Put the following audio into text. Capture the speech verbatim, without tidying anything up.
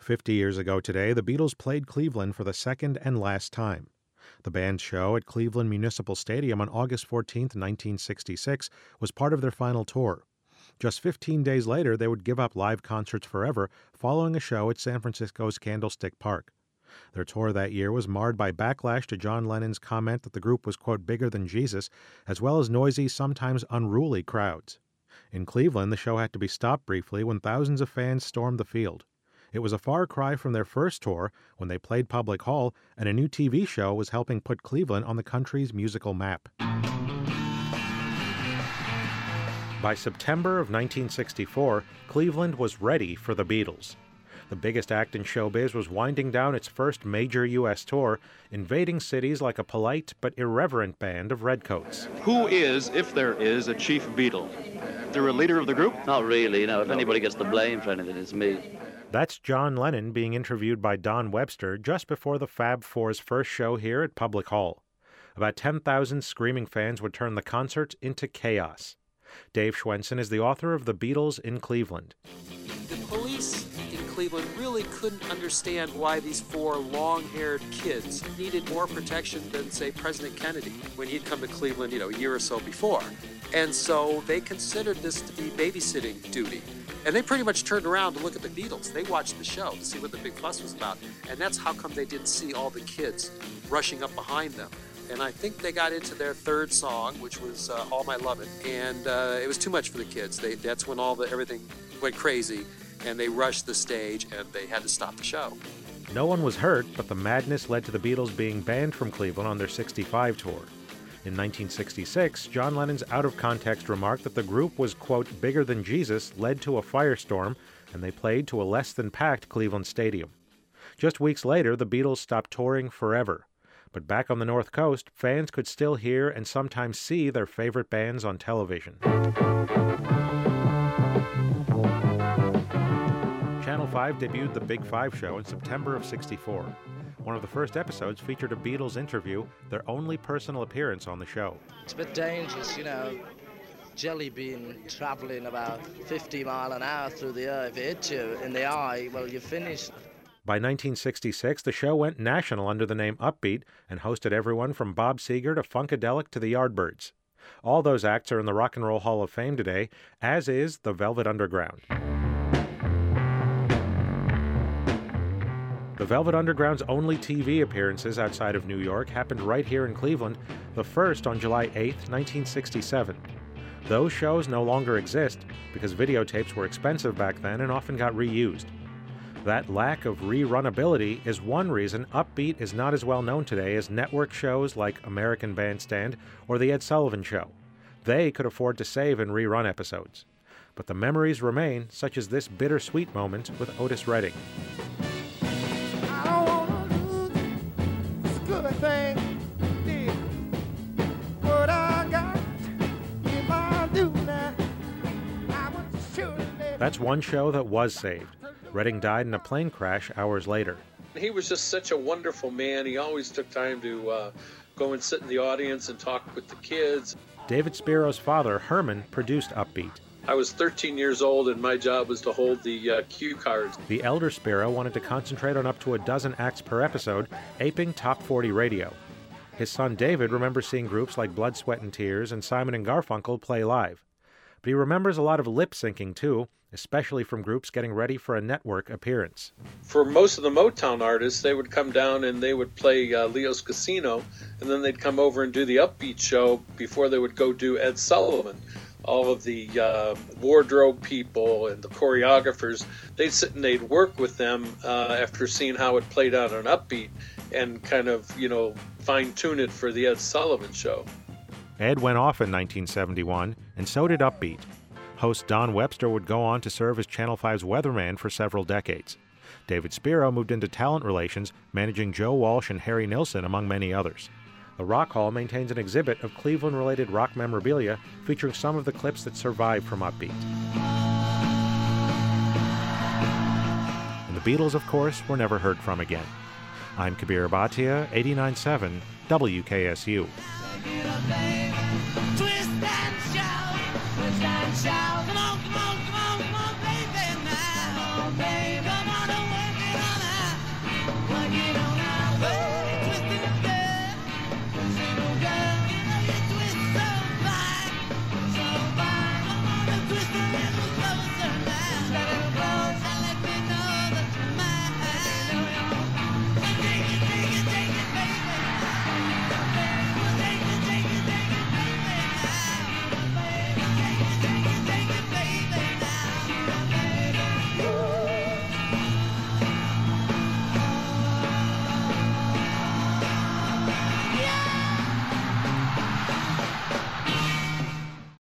fifty years ago today, the Beatles played Cleveland for the second and last time. The band's show at Cleveland Municipal Stadium on August fourteenth, nineteen sixty-six, was part of their final tour. Just fifteen days later, they would give up live concerts forever, following a show at San Francisco's Candlestick Park. Their tour that year was marred by backlash to John Lennon's comment that the group was, quote, bigger than Jesus, as well as noisy, sometimes unruly crowds. In Cleveland, the show had to be stopped briefly when thousands of fans stormed the field. It was a far cry from their first tour, when they played Public Hall, and a new T V show was helping put Cleveland on the country's musical map. By September of nineteen sixty-four, Cleveland was ready for the Beatles. The biggest act in showbiz was winding down its first major U S tour, invading cities like a polite but irreverent band of redcoats. Who is, if there is, a chief Beatle? Is there a leader of the group? Not really, no. If anybody gets the blame for anything, it's me. That's John Lennon being interviewed by Don Webster just before the Fab Four's first show here at Public Hall. About ten thousand screaming fans would turn the concert into chaos. Dave Schwensen is the author of The Beatles in Cleveland. The police in Cleveland really couldn't understand why these four long-haired kids needed more protection than, say, President Kennedy when he'd come to Cleveland, you know, a year or so before. And so they considered this to be babysitting duty. And they pretty much turned around to look at the Beatles. They watched the show to see what the big fuss was about. And that's how come they didn't see all the kids rushing up behind them. And I think they got into their third song, which was uh, All My Lovin'. And uh, it was too much for the kids. They, that's when all the everything went crazy, and they rushed the stage, and they had to stop the show. No one was hurt, but the madness led to the Beatles being banned from Cleveland on their sixty-five tour. In nineteen sixty-six, John Lennon's out-of-context remark that the group was, quote, bigger than Jesus led to a firestorm, and they played to a less-than-packed Cleveland Stadium. Just weeks later, the Beatles stopped touring forever. But back on the North Coast, fans could still hear and sometimes see their favorite bands on television. Channel five debuted The Big Five Show in September of sixty-four. One of the first episodes featured a Beatles interview, their only personal appearance on the show. It's a bit dangerous, you know, jelly bean traveling about fifty mile an hour through the air. If it hits you in the eye, well, you're finished. By nineteen sixty-six, the show went national under the name Upbeat and hosted everyone from Bob Seger to Funkadelic to the Yardbirds. All those acts are in the Rock and Roll Hall of Fame today, as is the Velvet Underground. The Velvet Underground's only T V appearances outside of New York happened right here in Cleveland, the first on July eighth, nineteen sixty-seven. Those shows no longer exist because videotapes were expensive back then and often got reused. That lack of rerunability is one reason Upbeat is not as well known today as network shows like American Bandstand or The Ed Sullivan Show. They could afford to save and rerun episodes. But the memories remain, such as this bittersweet moment with Otis Redding. I don't want to lose this good thing, dear. What I got, if I do now, I would surely. That's one show that was saved. Redding died in a plane crash hours later. He was just such a wonderful man. He always took time to uh, go and sit in the audience and talk with the kids. David Spiro's father, Herman, produced Upbeat. I was thirteen years old, and my job was to hold the uh, cue cards. The elder Spiro wanted to concentrate on up to a dozen acts per episode, aping top forty radio. His son David remembers seeing groups like Blood, Sweat and Tears and Simon and Garfunkel play live. But he remembers a lot of lip-syncing, too, especially from groups getting ready for a network appearance. For most of the Motown artists, they would come down and they would play uh, Leo's Casino, and then they'd come over and do the Upbeat show before they would go do Ed Sullivan. All of the uh, wardrobe people and the choreographers, they'd sit and they'd work with them uh, after seeing how it played out on Upbeat and kind of, you know, fine-tune it for the Ed Sullivan show. Ed went off in nineteen seventy-one, and so did Upbeat. Host Don Webster would go on to serve as Channel five's weatherman for several decades. David Spiro moved into talent relations, managing Joe Walsh and Harry Nilsson, among many others. The Rock Hall maintains an exhibit of Cleveland-related rock memorabilia featuring some of the clips that survived from Upbeat. And the Beatles, of course, were never heard from again. I'm Kabir Bhatia, eighty-nine point seven W K S U.